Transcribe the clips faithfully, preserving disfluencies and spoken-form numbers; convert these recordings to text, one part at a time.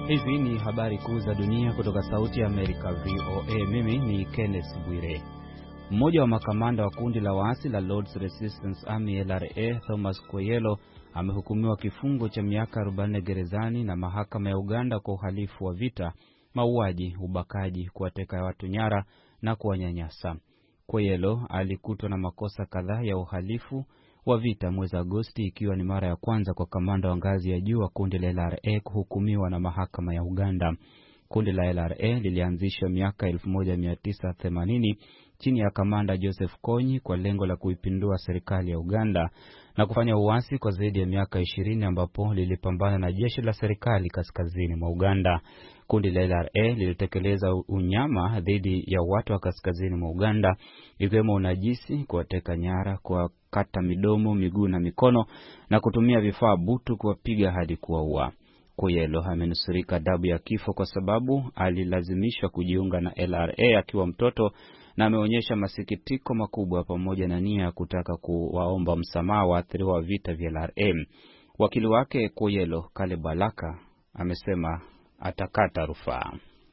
Hizi ni habari kuu za dunia kutoka Sauti ya Amerika V O A. Mimi ni Kenneth Bwire. Mmoja wa makamanda wa kundi la waasi la Lord's Resistance Army L R A, Thomas Kwoyelo, amehukumiwa kifungo cha miaka arobaini gerezani na mahakama ya Uganda kwa uhalifu wa vita, mauaji, ubakaji, kuwateka watu nyara na kuwanyanyasa. Kwoyelo alikutwa na makosa kadhaa ya uhalifu wa vita mwezi Agosti, ikiwa ni mara ya kwanza kwa kamanda wa ngazi ya juu wa kundi la L R A kuhukumiwa na mahakama ya Uganda. Kundi la L R A lilianzishwa miaka elfu moja mia tisa themanini chini ya kamanda Joseph Kony kwa lengo la kuipindua serikali ya Uganda na kufanya uasi kwa zaidi ya miaka ishirini, ambapo lilipambana na jeshi la serikali kaskazini mwa Uganda. Kundi la L R A lilitekeleza unyama dhidi ya watu wa kaskazini mwa Uganda, ikiwemo unajisi, kuwateka nyara, kuwakata midomo, miguu na mikono na kutumia vifaa butu kuwapiga hadi kuwaua. Kwoyelo amenusurika adhabu ya kifo kwa sababu alilazimishwa kujiunga na L R A akiwa mtoto, na ameonyesha masikitiko makubwa pamoja na nia ya kutaka kuwaomba msamaha waathiriwa wa vita vya L R A. Wakili wake Kwoyelo, Kale Balaka, amesema atakata rufaa.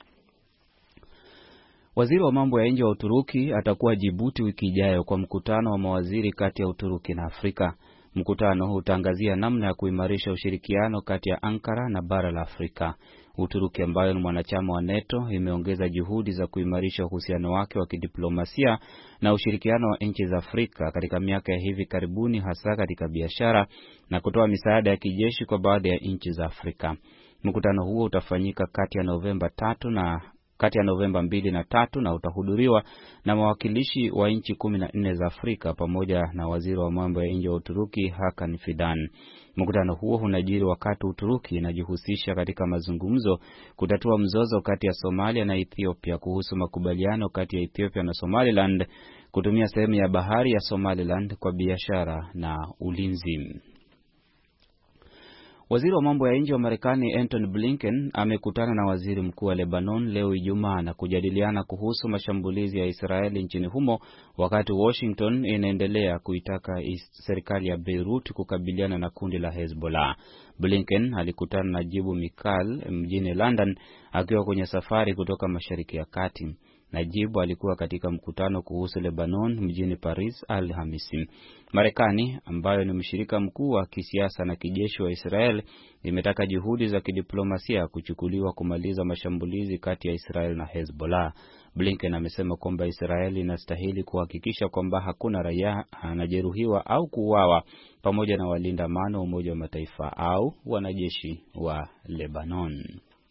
Waziri wa mambo ya nje wa Uturuki atakuwa Djibouti wiki ijayo kwa mkutano wa mawaziri kati ya Uturuki na Afrika. Mkutano utaangazia namna ya kuimarisha ushirikiano kati ya Ankara na bara la Afrika. Uturuki, ambayo ni mwanachama wa NATO, imeongeza juhudi za kuimarisha uhusiano wake wa kidiplomasia na ushirikiano wa nchi za Afrika katika miaka ya hivi karibuni, hasa katika biashara na kutoa misaada ya kijeshi kwa baadhi ya nchi za Afrika. Mkutano huo utafanyika kati ya Novemba tatu na kati ya Novemba mbili na tatu na utahudhuriwa na mawakilishi wa nchi kumi na nne za Afrika pamoja na waziri wa mambo ya nje wa Uturuki Hakan Fidan. Mkutano huo unajiri wakati Uturuki inajihusisha katika mazungumzo kutatua mzozo kati ya Somalia na Ethiopia kuhusu makubaliano kati ya Ethiopia na Somaliland kutumia sehemu ya bahari ya Somaliland kwa biashara na ulinzi. Waziri wa mambo ya nje wa Marekani Antony Blinken amekutana na waziri mkuu wa Lebanon leo Ijumaa na kujadiliana kuhusu mashambulizi ya Israeli nchini humo, wakati Washington inaendelea kuitaka serikali ya Beirut kukabiliana na kundi la Hezbollah. Blinken alikutana na Jibu Mikal mjini London akiwa kwenye safari kutoka Mashariki ya Kati. Najibu alikuwa katika mkutano kuhusu Lebanon mjini Paris Alhamisi. Marekani, ambayo ni mshirika mkuu wa kisiasa na kijeshi wa Israel, imetaka juhudi za kidiplomasia kuchukuliwa kumaliza mashambulizi kati ya Israel na Hezbollah. Blinken amesema kwamba Israel inastahili kuhakikisha kwamba hakuna raia anajeruhiwa au kuuawa, pamoja na walinda amani wa Umoja wa Mataifa au wanajeshi wa Lebanon.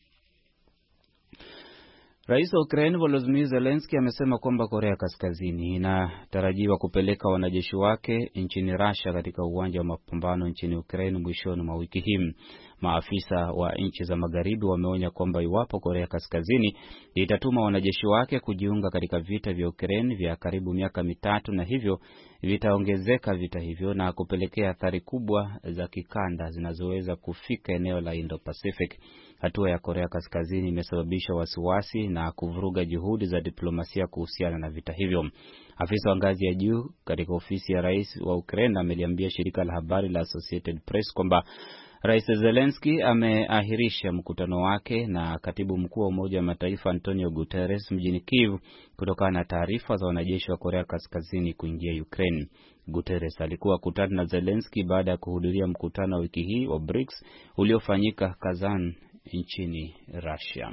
Rais wa Ukraine Volodymyr Zelensky amesema kwamba Korea Kaskazini inatarajiwa kupeleka wanajeshi wake nchini Russia katika uwanja wa mapambano nchini Ukraine mwishoni mwa wiki hii. Maafisa wa nchi za magharibi wameonya kwamba iwapo Korea Kaskazini itatuma wanajeshi wake kujiunga katika vita vya Ukraine vya karibu miaka mitatu, na hivyo vitaongezeka vita hivyo na kupelekea athari kubwa za kikanda zinazoweza kufika eneo la Indo-Pacific. Hatua ya Korea Kaskazini imesababisha wasiwasi na kuvuruga juhudi za diplomasia kuhusiana na vita hivyo. Afisa wa ngazi ya juu katika ofisi ya rais wa Ukraine ameliambia shirika la habari la Associated Press kwamba Rais Zelensky ameahirisha mkutano wake na katibu mkuu wa Umoja wa Mataifa Antonio Guterres mjini Kiev kutokana na taarifa za wanajeshi wa Korea Kaskazini kuingia Ukraine. Guterres alikuwa kutana na Zelensky baada ya kuhudhuria mkutano wa wiki hii wa BRICS uliofanyika Kazan nchini Russia.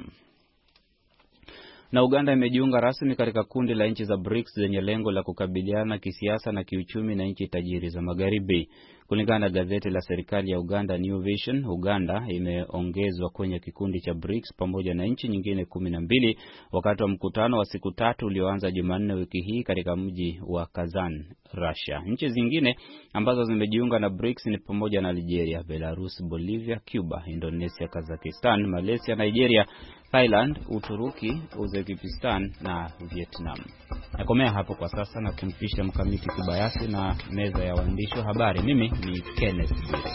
Na Uganda imejiunga rasmi katika kundi la nchi za BRICS zenye lengo la kukabiliana kisiasa na kiuchumi na nchi tajiri za magharibi. Kulingana na gazeti la serikali ya Uganda New Vision, Uganda imeongezwa kwenye kikundi cha BRICS pamoja na nchi nyingine kumi na mbili wakati wa mkutano wa siku tatu ulioanza Jumanne wiki hii katika mji wa Kazan, Russia. Nchi zingine ambazo zimejiunga na BRICS ni pamoja na Algeria, Belarus, Bolivia, Cuba, Indonesia, Kazakhstan, Malaysia, Nigeria, Thailand, Uturuki, Uzbekistan na Vietnam. Nakomea hapo kwa sasa na kumpisha Mkamiti Kibayasi na meza ya waandishi wa habari. Mimi ni Kenneth Bwire.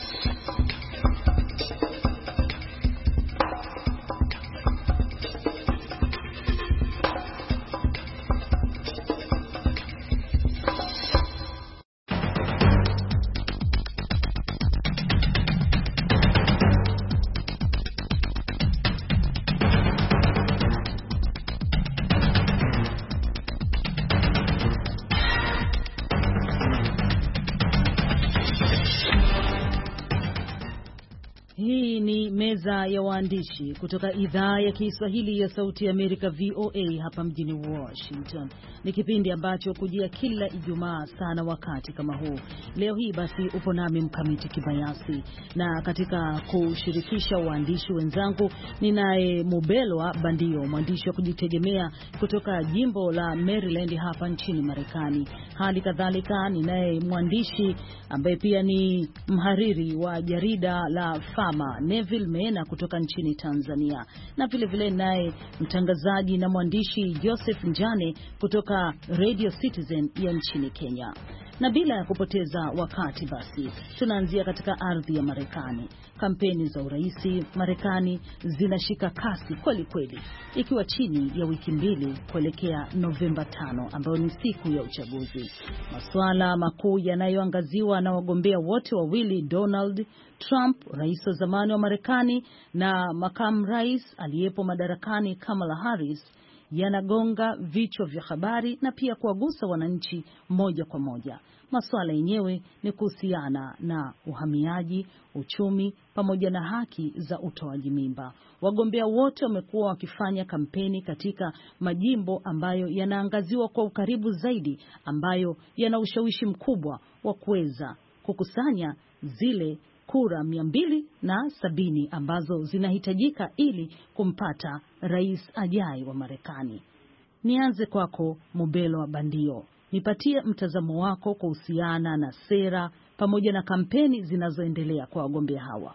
meza ya waandishi kutoka idhaa ya Kiswahili ya Sauti ya Amerika V O A hapa mjini Washington. Ni kipindi ambacho kujia kila Ijumaa sana wakati kama huu. Leo hii basi upo nami Mkamiti Kibayasi, na katika kushirikisha waandishi wenzangu ninaye Mubelwa Bandio, mwandishi wa kujitegemea kutoka jimbo la Maryland hapa nchini Marekani. Hali kadhalika ninaye mwandishi ambaye pia ni mhariri wa jarida la Fama, Neville Mena kutoka nchini Tanzania, na vile vile naye mtangazaji na mwandishi Joseph Njane kutoka Radio Citizen ya nchini Kenya. Na bila ya kupoteza wakati basi tunaanzia katika ardhi ya Marekani. Kampeni za uraisi Marekani zinashika kasi kweli kweli, ikiwa chini ya wiki mbili kuelekea Novemba tano ambayo ni siku ya uchaguzi. Masuala makuu yanayoangaziwa na wagombea wote wawili, Donald Trump, rais wa zamani wa Marekani, na makamu rais aliyepo madarakani Kamala Harris, yanagonga vichwa vya habari na pia kuwagusa wananchi moja kwa moja. Masuala yenyewe ni kuhusiana na uhamiaji, uchumi pamoja na haki za utoaji mimba. Wagombea wote wamekuwa wakifanya kampeni katika majimbo ambayo yanaangaziwa kwa ukaribu zaidi, ambayo yana ushawishi mkubwa wa kuweza kukusanya zile kura mia mbili na sabini ambazo zinahitajika ili kumpata rais ajaye wa Marekani. Nianze kwako Mubelwa Bandio. Nipatie mtazamo wako kuhusiana na sera pamoja na kampeni zinazoendelea kwa wagombea hawa.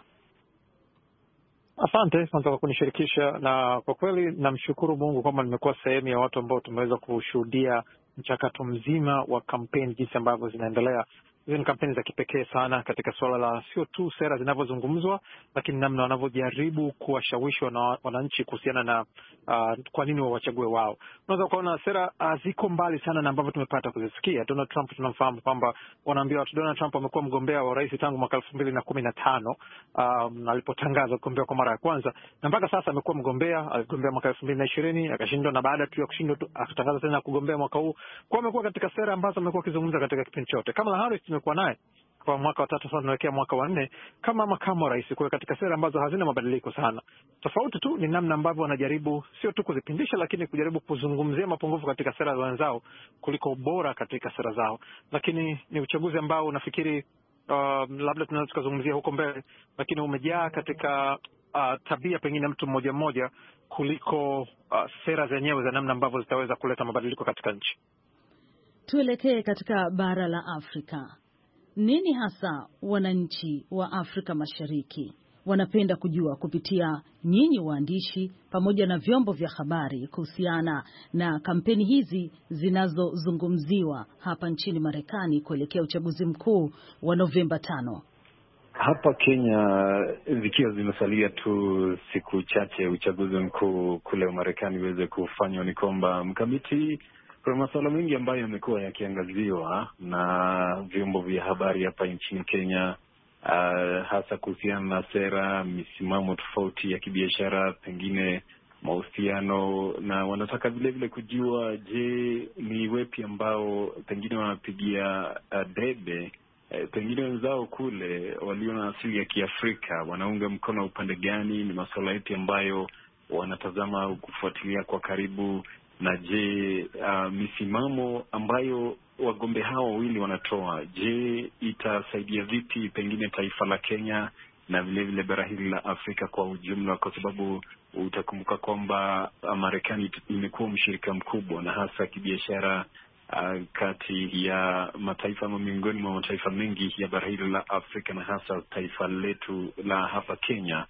Asante kwanza kwa kunishirikisha, na kwa kweli namshukuru Mungu kwamba nimekuwa sehemu ya watu ambao tumeweza kushuhudia mchakato mzima wa kampeni jinsi ambavyo zinaendelea. Hizo ni kampeni za kipekee sana katika suala la sio tu sera zinavyozungumzwa, lakini namna wanavyojaribu kuwashawishi na wananchi kuhusiana na uh, kwa nini wawachague wao. Unaweza kuona sera uh, ziko mbali sana na ambavyo tumepata kuzisikia. Donald Trump tunamfahamu kwamba wanaambia watu Donald Trump amekuwa mgombea wa rais tangu mwaka elfu mbili na kumi na tano um, alipotangaza kugombea kwa mara ya kwanza, na mpaka sasa amekuwa mgombea. Aligombea mwaka elfu mbili na ishirini akashindwa, na baada tu ya kushindwa akatangaza tena kugombea mwaka huu. Kwa amekuwa katika sera ambazo amekuwa akizungumza katika kipindi chote. Kamala Harris tumekuwa naye kwa mwaka wa tatu sasa, tunaelekea mwaka wa nne kama makamu wa rais, kwa katika sera ambazo hazina mabadiliko sana. Tofauti tu ni namna ambavyo wanajaribu sio tu kuzipindisha, lakini kujaribu kuzungumzia mapungufu katika sera za wenzao kuliko ubora katika sera zao. Lakini ni uchaguzi ambao unafikiri uh, labda tunaweza tukazungumzia huko mbele, lakini umejaa katika uh, tabia pengine mtu mmoja mmoja kuliko uh, sera zenyewe za namna ambavyo zitaweza kuleta mabadiliko katika nchi. Tuelekee katika bara la Afrika. Nini hasa wananchi wa Afrika Mashariki wanapenda kujua kupitia nyinyi waandishi pamoja na vyombo vya habari kuhusiana na kampeni hizi zinazozungumziwa hapa nchini Marekani kuelekea uchaguzi mkuu wa Novemba tano? Hapa Kenya, zikiwa zimesalia tu siku chache uchaguzi mkuu kule Marekani uweze kufanywa, ni kwamba Mkamiti, kuna masuala mengi ambayo yamekuwa yakiangaziwa na vyombo vya habari hapa nchini Kenya, uh, hasa kuhusiana na sera, misimamo tofauti ya kibiashara, pengine mahusiano, na wanataka vile vile kujua, je, ni wepi ambao pengine wanapigia uh, debe uh, pengine wenzao kule walio na asili ya Kiafrika wanaunga mkono upande gani, ni masuala yepi ambayo wanatazama kufuatilia kwa karibu. Na je, uh, misimamo ambayo wagombea hao wawili wanatoa, je, itasaidia vipi pengine taifa la Kenya na vile vile bara hili la Afrika kwa ujumla? Kwa sababu utakumbuka kwamba Marekani imekuwa mshirika mkubwa na hasa kibiashara uh, kati ya mataifa ama miongoni mwa mataifa mengi ya bara hili la Afrika, na hasa taifa letu la hapa Kenya.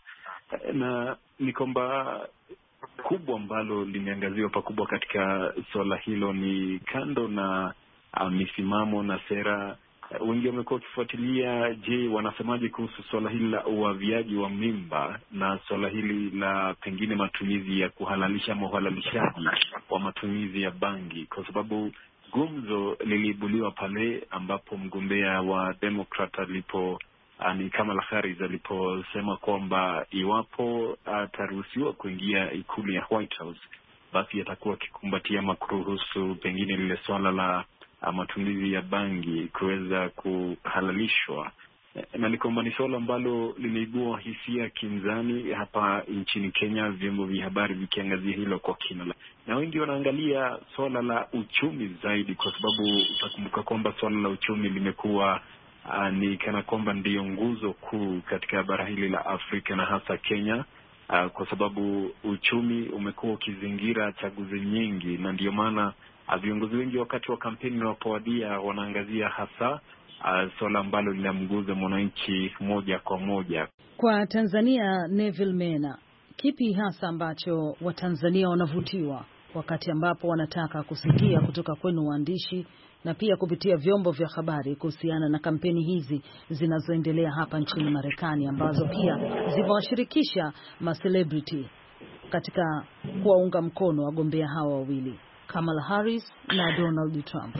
Na ni kwamba kubwa ambalo limeangaziwa pakubwa katika swala hilo ni kando na uh, misimamo na sera, uh, wengi wamekuwa wakifuatilia, je, wanasemaje kuhusu swala hili la uaviaji wa mimba na swala hili la pengine matumizi ya kuhalalisha ama uhalalishaji wa matumizi ya bangi, kwa sababu gumzo liliibuliwa pale ambapo mgombea wa Democrat alipo ni Kamala Harris aliposema kwamba iwapo ataruhusiwa uh, kuingia ikulu ya White House, basi atakuwa akikumbatia makuruhusu pengine lile swala la uh, matumizi ya bangi kuweza kuhalalishwa na ni kwamba ni suala ambalo limeibua hisia kinzani hapa nchini Kenya, vyombo vya habari vikiangazia hilo kwa kina, na wengi wanaangalia suala la uchumi zaidi, kwa sababu utakumbuka kwamba suala la uchumi limekuwa uh, ni kana kwamba ndiyo nguzo kuu katika bara hili la Afrika na hasa Kenya, uh, kwa sababu uchumi umekuwa ukizingira chaguzi nyingi, na ndiyo maana uh, viongozi wengi wakati wa kampeni wanapowadia wanaangazia hasa Uh, swala ambalo linamguza mwananchi moja kwa moja. Kwa Tanzania, Neville Mena, kipi hasa ambacho Watanzania wanavutiwa wakati ambapo wanataka kusikia kutoka kwenu waandishi na pia kupitia vyombo vya habari kuhusiana na kampeni hizi zinazoendelea hapa nchini Marekani, ambazo pia zimewashirikisha ma celebrity katika kuwaunga mkono wagombea hawa wawili, Kamala Harris na Donald Trump?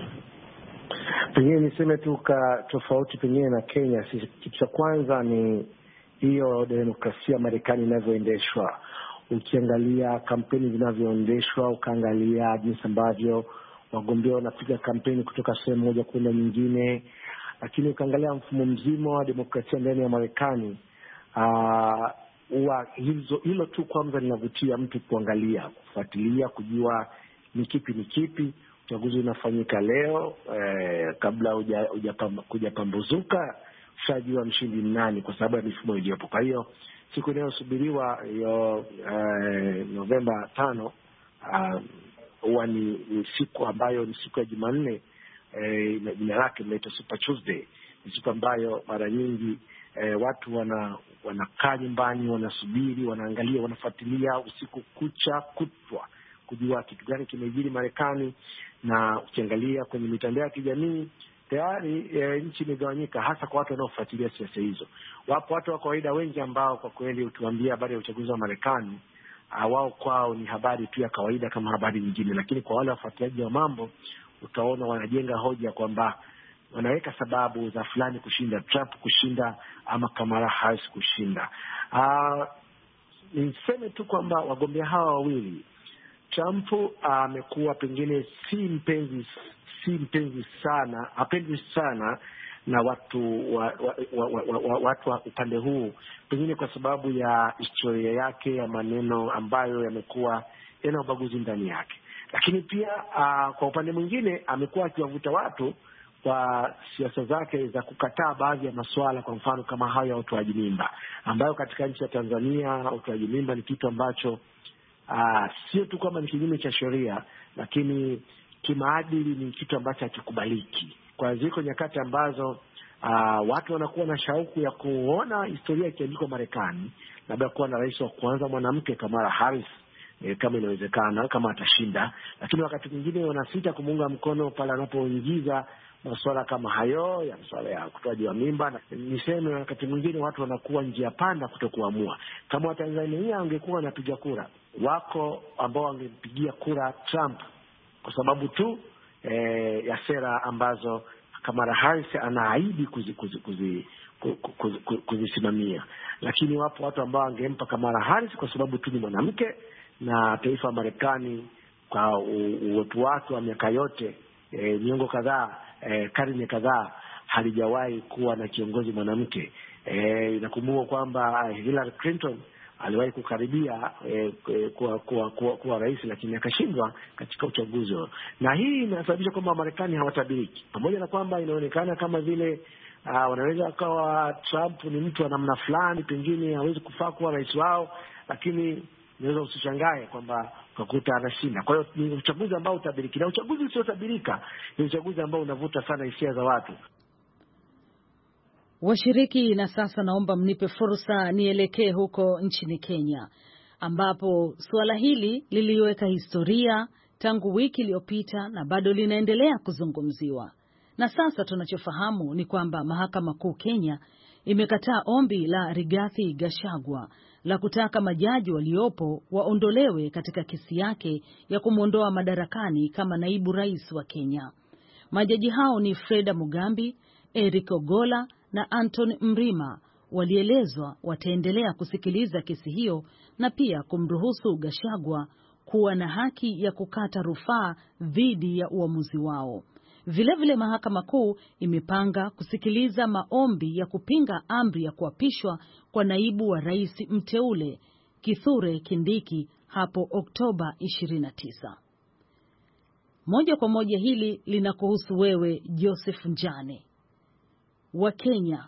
Pengine niseme tu ka tofauti pengine na Kenya, kitu cha kwanza ni hiyo demokrasia Marekani inavyoendeshwa. Ukiangalia kampeni zinavyoendeshwa, ukaangalia jinsi ambavyo wagombea wanapiga kampeni kutoka sehemu moja kwenda nyingine, lakini ukaangalia mfumo mzima wa demokrasia ndani ya Marekani, ah uh, hizo hilo tu kwanza linavutia mtu kuangalia, kufuatilia, kujua ni kipi ni kipi. Uchaguzi unafanyika leo, eh, kabla hujapambuzuka ushajua mshindi ni nani kwa sababu ya mifumo iliyopo. Kwa hiyo siku inayosubiriwa hiyo eh, Novemba tano huwa uh, ni, ni siku ambayo ni siku ya Jumanne, eh, jina lake inaitwa Super Tuesday. Ni siku ambayo mara nyingi eh, watu wana wanakaa nyumbani, wanasubiri, wanaangalia, wanafuatilia usiku kucha kutwa kujua kitu gani kimejiri Marekani. Na ukiangalia kwenye mitandao ya kijamii tayari e, nchi imegawanyika, hasa kwa watu wanaofuatilia siasa hizo. Wapo watu wa kawaida wengi ambao kwa kweli utuambia habari ya uchaguzi wa Marekani, wao kwao ni habari tu ya kawaida kama habari nyingine, lakini kwa wale wafuatiliaji wa mambo utaona wanajenga hoja kwamba wanaweka sababu za fulani kushinda, Trump kushinda ama Kamala Harris kushinda. Ah, niseme tu kwamba wagombea hawa wawili, Trump amekuwa uh, pengine si mpenzi si mpenzi sana, hapendi sana na watu wa, wa, wa, wa, wa, watu wa upande huu, pengine kwa sababu ya historia yake ya maneno ambayo yamekuwa yana ubaguzi ndani yake. Lakini pia uh, kwa upande mwingine amekuwa akiwavuta watu kwa siasa zake za kukataa baadhi ya masuala, kwa mfano kama hayo ya utoaji mimba, ambayo katika nchi ya Tanzania utoaji mimba ni kitu ambacho Uh, sio tu kwamba ni kinyume cha sheria, lakini kimaadili ni kitu ambacho hakikubaliki. Kwa ziko nyakati ambazo uh, watu wanakuwa na shauku ya kuona historia ikiandikwa Marekani, labda kuwa na rais wa kwanza mwanamke Kamala Harris, eh, kama inawezekana, kama atashinda. Lakini wakati mwingine wanasita kumuunga mkono pale anapoingiza masuala kama hayo ya masuala ya kutoaji wa mimba. Na niseme wakati mwingine watu wanakuwa njia panda kutokuamua. Kama Watanzania angekuwa wanapiga kura, wako ambao wangepigia kura Trump kwa sababu tu eh, ya sera ambazo Kamala Harris anaahidi kuzi, kuzi, kuzi, kuzi, kuzi, kuzisimamia. Lakini wapo watu ambao wangempa Kamala Harris kwa sababu tu ni mwanamke, na taifa la Marekani kwa uwepo wake wa miaka yote, e, miongo kadhaa, e, karne kadhaa, halijawahi kuwa na kiongozi mwanamke. E, inakumbuka kwamba Hillary Clinton aliwahi kukaribia e, kuwa, kuwa, kuwa, kuwa rais, lakini akashindwa katika uchaguzi. Na hii inasababisha kwamba Marekani hawatabiriki, pamoja na kwamba inaonekana kama vile uh, wanaweza wakawa Trump ni mtu wa namna fulani, pengine hawezi kufaa kuwa rais wao, lakini unaweza usishangae kwamba ukakuta anashinda. Kwa hiyo ni uchaguzi ambao utabiriki, na uchaguzi usiotabirika ni uchaguzi ambao unavuta sana hisia za watu. Washiriki, na sasa naomba mnipe fursa nielekee huko nchini Kenya, ambapo suala hili liliweka historia tangu wiki iliyopita na bado linaendelea kuzungumziwa. Na sasa tunachofahamu ni kwamba Mahakama Kuu Kenya imekataa ombi la Rigathi Gachagua la kutaka majaji waliopo waondolewe katika kesi yake ya kumwondoa madarakani kama naibu rais wa Kenya. Majaji hao ni Freda Mugambi, Eric Ogola na Anton Mrima. Walielezwa wataendelea kusikiliza kesi hiyo na pia kumruhusu Gachagua kuwa na haki ya kukata rufaa dhidi ya uamuzi wao. Vilevile vile Mahakama Kuu imepanga kusikiliza maombi ya kupinga amri ya kuapishwa kwa naibu wa rais mteule Kithure Kindiki hapo Oktoba ishirini na tisa. Moja kwa moja hili linakuhusu wewe Joseph Njane. Wakenya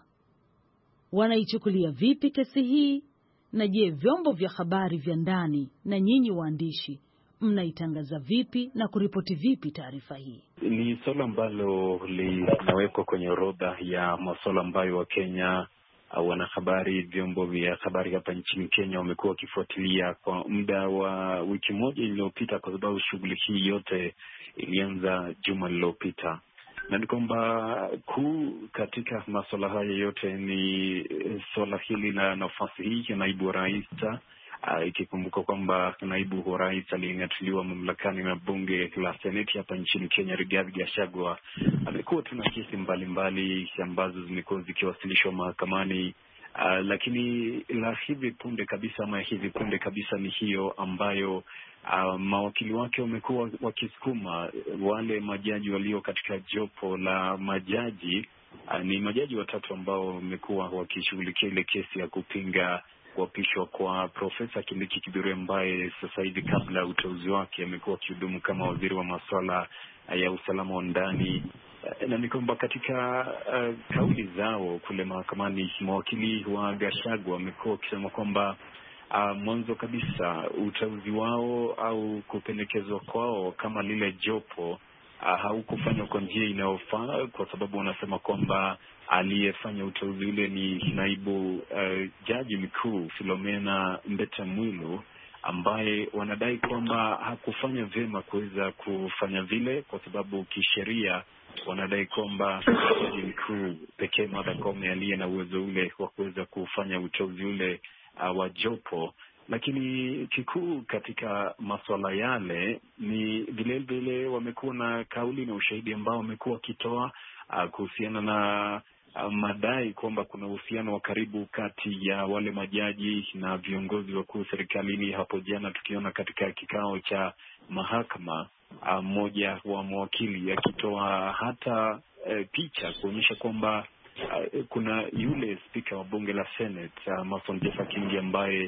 wanaichukulia vipi kesi hii, na je, vyombo vya habari vya ndani na nyinyi waandishi mnaitangaza vipi na kuripoti vipi taarifa hii? Ni swala ambalo linawekwa kwenye orodha ya masuala ambayo Wakenya wanahabari, vyombo vya habari hapa nchini Kenya wamekuwa wakifuatilia kwa muda wa wiki moja iliyopita, kwa sababu shughuli hii yote ilianza juma lililopita. Na ni kwamba kuu katika masuala haya yote ni swala hili la nafasi hii ya naibu wa rais, uh, ikikumbuka kwamba naibu wa rais aliyeng'atuliwa mamlakani na bunge la seneti hapa nchini Kenya, Rigathi Gachagua, amekuwa tuna kesi mbalimbali ambazo zimekuwa zikiwasilishwa mahakamani. Uh, lakini la hivi punde kabisa ama hivi punde kabisa ni hiyo ambayo Uh, mawakili wake wamekuwa wakisukuma wale majaji walio katika jopo la majaji. Uh, ni majaji watatu ambao wamekuwa wakishughulikia ile kesi ya kupinga kuapishwa kwa Profesa Kindiki Kithure, ambaye sasa hivi kabla ya uteuzi wake amekuwa akihudumu kama waziri wa masuala ya usalama wa ndani. Uh, na ni kwamba katika uh, kauli zao kule mahakamani, mawakili wa Gachagua wamekuwa wakisema kwamba Uh, mwanzo kabisa uteuzi wao au kupendekezwa kwao kama lile jopo uh, haukufanywa kwa njia inayofaa, kwa sababu wanasema kwamba aliyefanya uteuzi ule ni naibu uh, jaji mkuu Philomena Mbete Mwilu, ambaye wanadai kwamba hakufanya vyema kuweza kufanya vile, kwa sababu kisheria wanadai kwamba jaji mkuu pekee Martha Koome aliye na uwezo ule wa kuweza kufanya uteuzi ule Uh, wa jopo. Lakini kikuu katika masuala yale ni vile vile wamekuwa na kauli na ushahidi ambao wamekuwa wakitoa uh, kuhusiana na uh, madai kwamba kuna uhusiano wa karibu kati ya wale majaji na viongozi wakuu serikalini. Hapo jana tukiona katika kikao cha mahakama mmoja uh, wa mawakili akitoa hata uh, picha kuonyesha kwamba Uh, kuna yule spika wa bunge la Senate uh, Mason Jeffa Kingi, ambaye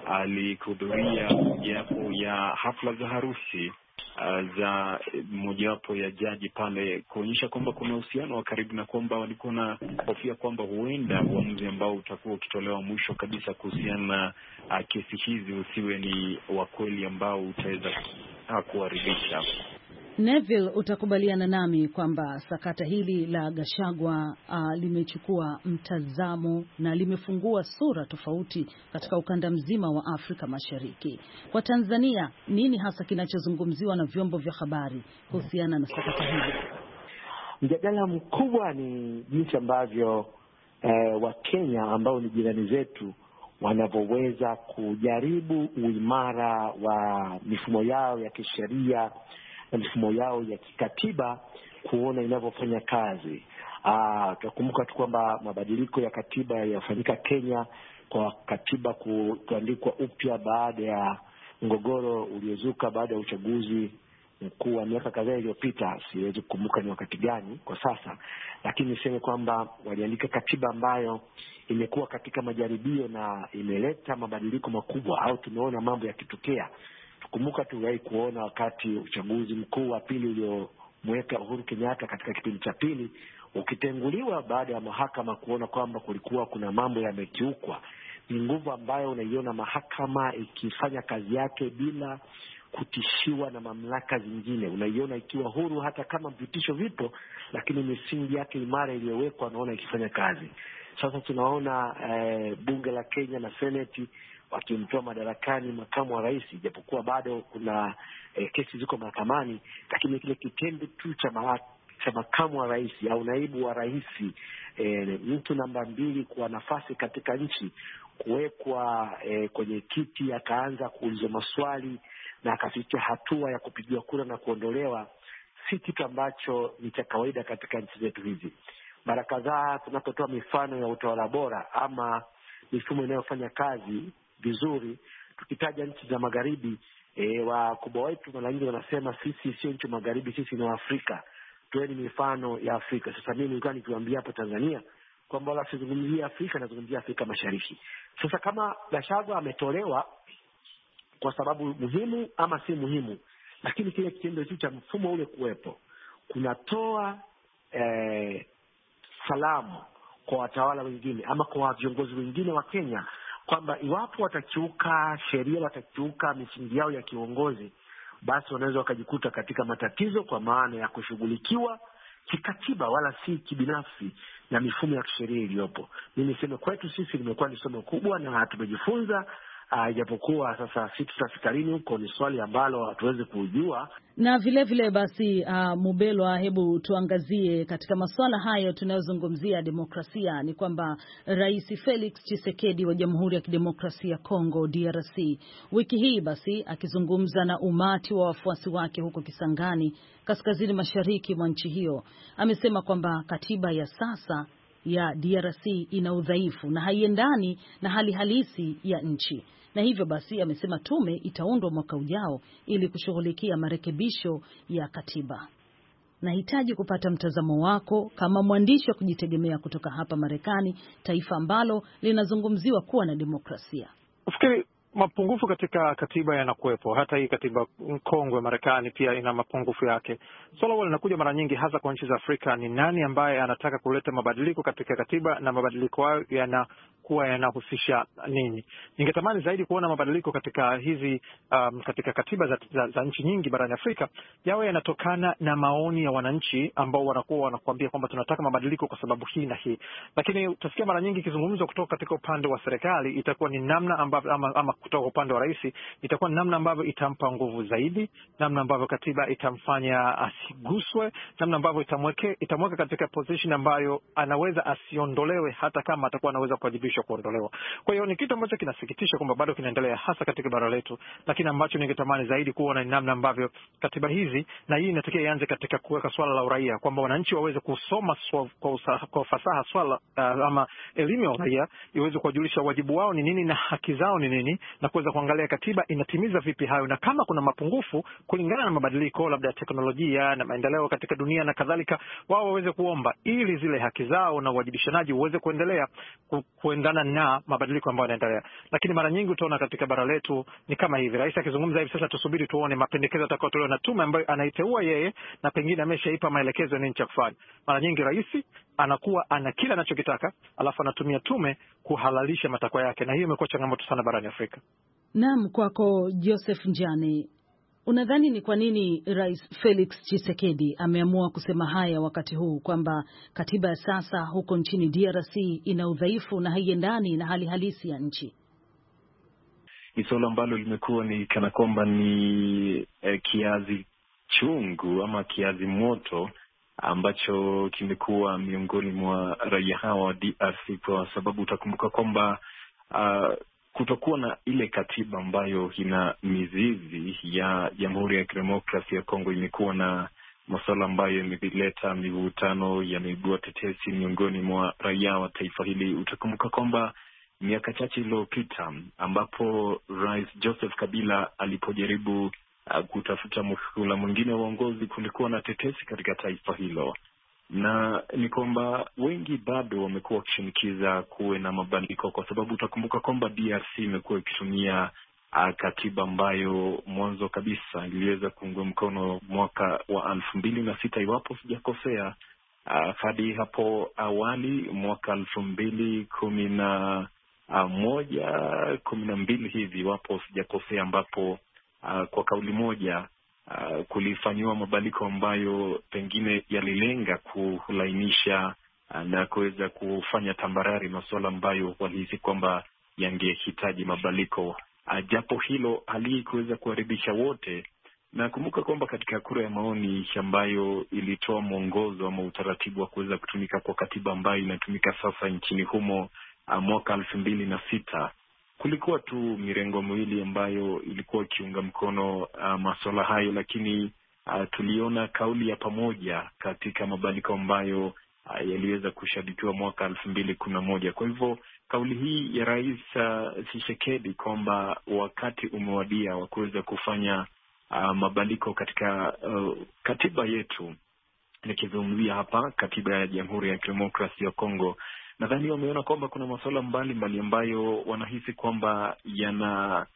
alihudhuria mojawapo ya hafla za harusi uh, za mojawapo ya jaji pale, kuonyesha kwamba kuna uhusiano wa karibu, na kwamba walikuwa na hofia kwamba huenda uamuzi ambao utakuwa ukitolewa mwisho kabisa kuhusiana na uh, kesi hizi usiwe ni wa kweli ambao utaweza uh, kuwaridhisha. Neville, utakubaliana nami kwamba sakata hili la Gachagua uh, limechukua mtazamo na limefungua sura tofauti katika ukanda mzima wa Afrika Mashariki. Kwa Tanzania, nini hasa kinachozungumziwa na vyombo vya habari kuhusiana na sakata hili? Mjadala mkubwa ni jinsi ambavyo eh, Wakenya ambao ni jirani zetu wanavyoweza kujaribu uimara wa mifumo yao ya kisheria na mifumo yao ya kikatiba kuona inavyofanya kazi. Ah, tukumbuka tu kwamba mabadiliko ya katiba yafanyika Kenya kwa katiba kuandikwa upya baada ya mgogoro uliozuka baada ya uchaguzi mkuu wa miaka kadhaa iliyopita. Siwezi kukumbuka ni wakati gani kwa sasa, lakini niseme kwamba waliandika katiba ambayo imekuwa katika majaribio na imeleta mabadiliko makubwa, au tumeona mambo yakitokea. Tukumbuka tuliwahi kuona wakati uchaguzi mkuu wa pili uliomweka Uhuru Kenyatta katika kipindi cha pili ukitenguliwa baada ya mahakama kuona kwamba kulikuwa kuna mambo yamekiukwa. Ni nguvu ambayo unaiona mahakama ikifanya kazi yake bila kutishiwa na mamlaka zingine. Unaiona ikiwa huru hata kama vitisho vipo, lakini misingi yake imara iliyowekwa naona ikifanya kazi. Sasa tunaona eh, bunge la Kenya na seneti wakimtoa madarakani makamu wa rais, japokuwa bado kuna eh, kesi ziko mahakamani, lakini kile kitendo tu cha ma, cha makamu wa rais au naibu wa rais, eh, mtu namba mbili kwa nafasi katika nchi, kuwekwa eh, kwenye kiti akaanza kuulizwa maswali na akafikia hatua ya kupigiwa kura na kuondolewa, si kitu ambacho ni cha kawaida katika nchi zetu hizi. Mara kadhaa tunapotoa mifano ya utawala bora ama mifumo inayofanya kazi vizuri, tukitaja nchi za magharibi, e, wakubwa wetu mara nyingi wanasema sisi sio nchi magharibi, sisi ni Afrika. toeni mifano ya Afrika. Sasa mimi nilikuwa nikiwaambia hapo Tanzania kwamba wala sizungumzia Afrika, nazungumzia Afrika Mashariki. Sasa kama Gachagua ametolewa kwa sababu muhimu ama si muhimu, lakini kile kitendo hicho cha mfumo ule kuwepo kunatoa eh, salamu kwa watawala wengine ama kwa viongozi wengine wa Kenya kwamba iwapo watakiuka sheria, watakiuka misingi yao ya kiongozi, basi wanaweza wakajikuta katika matatizo, kwa maana ya kushughulikiwa kikatiba wala si kibinafsi na mifumo ya kisheria iliyopo. Mimi niseme kwetu sisi limekuwa ni somo kubwa na tumejifunza, ijapokuwa uh, sasa sisi tutafikirini huko ni swali ambalo hatuwezi kujua. Na vile vile basi uh, Mubelwa, hebu tuangazie katika masuala hayo tunayozungumzia demokrasia, ni kwamba Rais Felix Tshisekedi wa Jamhuri ya Kidemokrasia ya Kongo D R C wiki hii basi akizungumza na umati wa wafuasi wake huko Kisangani, kaskazini mashariki mwa nchi hiyo, amesema kwamba katiba ya sasa ya D R C ina udhaifu na haiendani na hali halisi ya nchi. Na hivyo basi amesema tume itaundwa mwaka ujao ili kushughulikia marekebisho ya katiba. Nahitaji kupata mtazamo wako kama mwandishi wa kujitegemea kutoka hapa Marekani, taifa ambalo linazungumziwa kuwa na demokrasia. Ufikiri mapungufu katika katiba yanakuwepo. Hata hii katiba kongwe Marekani pia ina mapungufu yake. Swala hilo linakuja mara nyingi hasa kwa nchi za Afrika, ni nani ambaye anataka kuleta mabadiliko katika katiba na mabadiliko hayo yanakuwa yanahusisha nini? Ningetamani zaidi kuona mabadiliko katika hizi um, katika katiba za, za, za nchi nyingi barani Afrika yawe yanatokana na maoni ya wananchi ambao wanakuwa wanakuambia kwamba tunataka mabadiliko kwa sababu hii na hii. Lakini utasikia mara nyingi kizungumzo kutoka katika upande wa serikali itakuwa ni namna ambavyo ama, ama kutoka upande wa rais itakuwa namna ambavyo itampa nguvu zaidi, namna ambavyo katiba itamfanya asiguswe, namna ambavyo itamweke itamweka katika position ambayo anaweza asiondolewe hata kama atakuwa anaweza kuwajibishwa kuondolewa. Kwa hiyo ni kitu ambacho kinasikitisha kwamba bado kinaendelea hasa katika bara letu, lakini ambacho ningetamani zaidi kuona ni namna ambavyo katiba hizi, na hii inatakiwa ianze katika kuweka swala la uraia, kwamba wananchi waweze kusoma swa, kwa, usa, kwa fasaha swala uh, ama elimu ya uraia iweze kuwajulisha wajibu wao ni nini na haki zao ni nini, na kuweza kuangalia katiba inatimiza vipi hayo, na kama kuna mapungufu kulingana na mabadiliko labda teknolojia na maendeleo katika dunia na kadhalika, wao waweze kuomba ili zile haki zao na uwajibishanaji uweze kuendelea ku, kuendana na mabadiliko ambayo yanaendelea. Lakini mara nyingi utaona katika bara letu ni kama hivi, rais akizungumza hivi sasa tusubiri tuone mapendekezo yatakayotolewa na tume ambayo anaiteua yeye na pengine ameshaipa maelekezo nini cha kufanya. Mara nyingi rais anakuwa ana kila anachokitaka alafu anatumia tume kuhalalisha matakwa yake, na hiyo imekuwa changamoto sana barani Afrika. Naam, kwako Joseph Njane, unadhani ni kwa nini Rais Felix Tshisekedi ameamua kusema haya wakati huu kwamba katiba ya sasa huko nchini D R C ina udhaifu na haiendani na hali halisi ya nchi? Ni swala ambalo limekuwa ni kana kwamba ni eh, kiazi chungu ama kiazi moto ambacho kimekuwa miongoni mwa raia hawa wa D R C, kwa sababu utakumbuka kwamba uh, kutokuwa na ile katiba ambayo ina mizizi ya Jamhuri ya Kidemokrasia ya Kongo imekuwa na masuala ambayo yameleta mivutano, yameibua tetesi miongoni mwa raia wa taifa hili. Utakumbuka kwamba miaka chache iliyopita ambapo Rais Joseph Kabila alipojaribu uh, kutafuta muhula mwingine wa uongozi, kulikuwa na tetesi katika taifa hilo, na ni kwamba wengi bado wamekuwa wakishinikiza kuwe na mabadiliko, kwa sababu utakumbuka kwamba D R C imekuwa ikitumia uh, katiba ambayo mwanzo kabisa iliweza kuungwa mkono mwaka wa elfu mbili na sita iwapo sijakosea, uh, hadi hapo awali mwaka elfu mbili kumi na moja kumi na mbili hivi iwapo sijakosea, ambapo uh, kwa kauli moja Uh, kulifanyiwa mabadiliko ambayo pengine yalilenga kulainisha uh, na kuweza kufanya tambarari masuala ambayo walihisi kwamba yangehitaji mabadiliko, uh, japo hilo halikuweza kuwaridhisha wote. Na kumbuka kwamba katika kura ya maoni ambayo ilitoa mwongozo ama utaratibu wa kuweza kutumika kwa katiba ambayo inatumika sasa nchini humo uh, mwaka elfu mbili na sita, kulikuwa tu mirengo miwili ambayo ilikuwa ikiunga mkono uh, masuala hayo, lakini uh, tuliona kauli ya pamoja katika mabadiliko ambayo uh, yaliweza kushabikiwa mwaka elfu mbili kumi na moja. Kwa hivyo kauli hii ya Rais uh, Tshisekedi kwamba wakati umewadia wa kuweza kufanya uh, mabadiliko katika uh, katiba yetu nikizungumzia hapa katiba ya Jamhuri ya Kidemokrasia ya Kongo, nadhani wameona kwamba kuna masuala mbalimbali ambayo wanahisi kwamba yana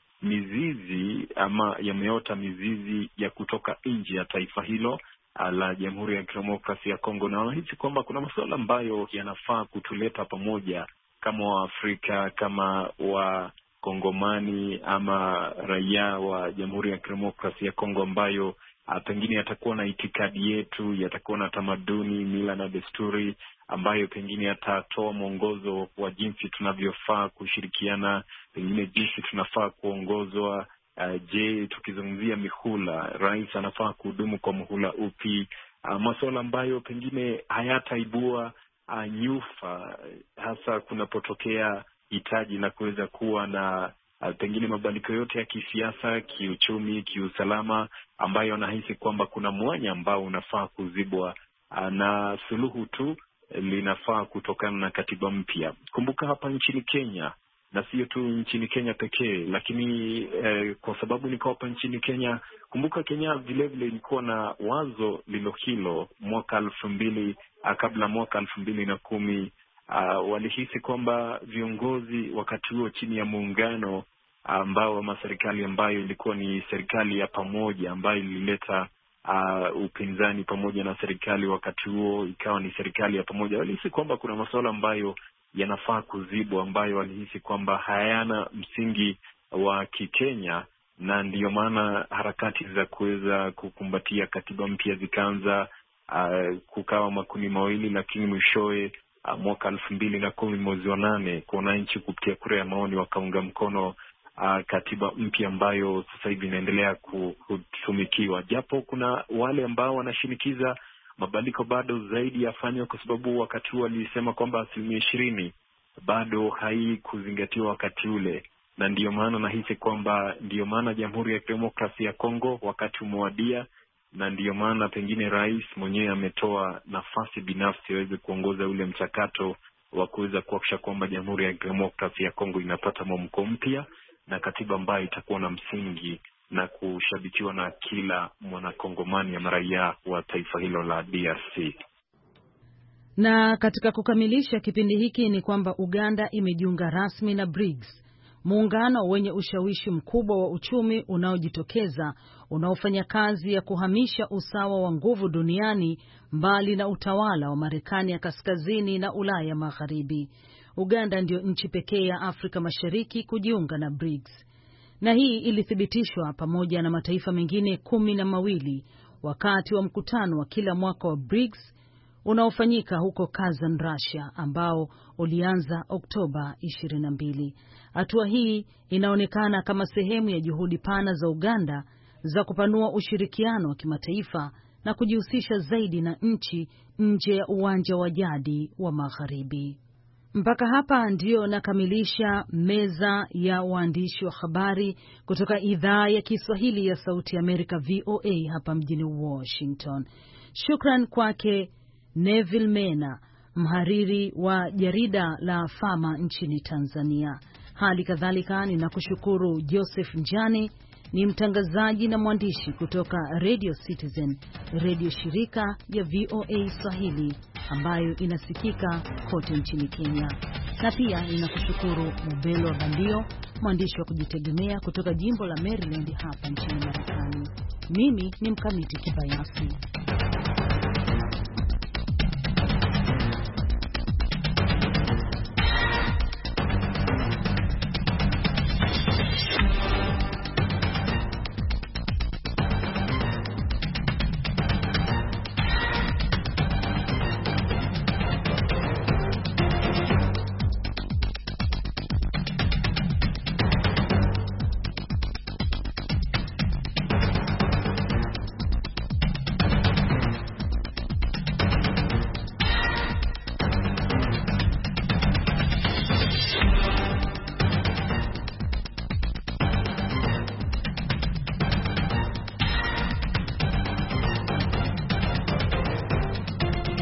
mizizi ama yameota mizizi ya kutoka nje ya taifa hilo la Jamhuri ya Kidemokrasia ya Kongo, na wanahisi kwamba kuna masuala ambayo yanafaa kutuleta pamoja kama Waafrika, kama wa Kongomani ama raia wa Jamhuri ya Kidemokrasia ya Kongo, ambayo a, pengine yatakuwa na itikadi yetu, yatakuwa na tamaduni, mila na desturi, ambayo pengine yatatoa mwongozo wa jinsi tunavyofaa kushirikiana, pengine jinsi tunafaa kuongozwa. Uh, je, tukizungumzia mihula, rais anafaa kuhudumu kwa muhula upi? Uh, masuala ambayo pengine hayataibua uh, nyufa, hasa kunapotokea hitaji la kuweza kuwa na uh, pengine mabadiliko yote ya kisiasa, kiuchumi, kiusalama, ambayo anahisi kwamba kuna mwanya ambao unafaa kuzibwa uh, na suluhu tu linafaa kutokana na katiba mpya. Kumbuka hapa nchini Kenya, na sio tu nchini Kenya pekee, lakini eh, kwa sababu niko hapa nchini Kenya, kumbuka Kenya vile vile ilikuwa na wazo lilo hilo mwaka elfu mbili uh, kabla mwaka elfu mbili na kumi. Uh, walihisi kwamba viongozi wakati huo chini ya muungano ambao ama serikali ambayo ilikuwa ni serikali ya pamoja, ambayo ilileta uh, upinzani pamoja na serikali wakati huo ikawa ni serikali ya pamoja, walihisi kwamba kuna masuala ambayo yanafaa kuzibwa, ambayo walihisi kwamba hayana msingi wa Kikenya, na ndiyo maana harakati za kuweza kukumbatia katiba mpya zikaanza. Uh, kukawa makundi mawili, lakini mwishowe uh, mwaka elfu mbili na kumi mwezi wa nane kwa wananchi kupitia kura ya maoni wakaunga mkono uh, katiba mpya ambayo sasa hivi inaendelea kutumikiwa, japo kuna wale ambao wanashinikiza mabadiliko bado zaidi yafanywe, kwa sababu wakati huo walisema kwamba asilimia ishirini bado haikuzingatiwa wakati ule, na ndiyo maana nahisi kwamba ndiyo maana Jamhuri ya Kidemokrasia ya Kongo wakati umewadia, na ndiyo maana pengine rais mwenyewe ametoa nafasi binafsi aweze kuongoza ule mchakato wa kuweza kuhakikisha kwamba Jamhuri ya Kidemokrasia ya Kongo inapata mwamko mpya na katiba ambayo itakuwa na msingi na kushabikiwa na kila mwanakongomani ya maraia wa taifa hilo la D R C. Na katika kukamilisha kipindi hiki ni kwamba Uganda imejiunga rasmi na B R I C S, muungano wenye ushawishi mkubwa wa uchumi unaojitokeza unaofanya kazi ya kuhamisha usawa wa nguvu duniani mbali na utawala wa Marekani ya Kaskazini na Ulaya Magharibi. Uganda ndio nchi pekee ya Afrika Mashariki kujiunga na B R I C S. Na hii ilithibitishwa pamoja na mataifa mengine kumi na mawili wakati wa mkutano wa kila mwaka wa B R I C S unaofanyika huko Kazan, Russia, ambao ulianza Oktoba ishirini na mbili. Hatua hii inaonekana kama sehemu ya juhudi pana za Uganda za kupanua ushirikiano wa kimataifa na kujihusisha zaidi na nchi nje ya uwanja wa jadi wa Magharibi. Mpaka hapa ndio nakamilisha meza ya waandishi wa habari kutoka idhaa ya Kiswahili ya Sauti ya Amerika V O A hapa mjini Washington. Shukran kwake Neville Mena, mhariri wa jarida la Fama nchini Tanzania. Hali kadhalika ninakushukuru Joseph Njane, ni mtangazaji na mwandishi kutoka Radio Citizen, radio shirika ya V O A Swahili ambayo inasikika kote nchini Kenya. Na pia ninakushukuru Mubelo wa Bandio, mwandishi wa kujitegemea kutoka jimbo la Maryland hapa nchini Marekani. Mimi ni Mkamiti Kibayasi.